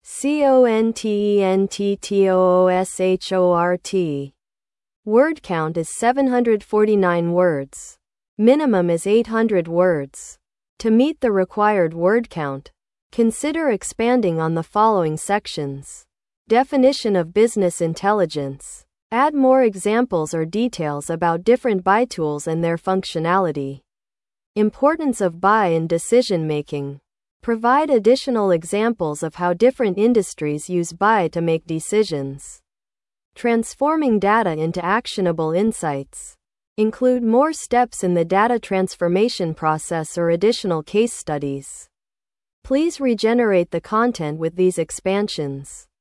CONTENTTOOSHORT. Word count is 749 words. Minimum is 800 words. To meet the required word count, consider expanding on the following sections. Definition of business intelligence. Add more examples or details about different BI tools and their functionality. Importance of BI in decision making. Provide additional examples of how different industries use BI to make decisions. Transforming data into actionable insights. Include more steps in the data transformation process or additional case studies. Please regenerate the content with these expansions.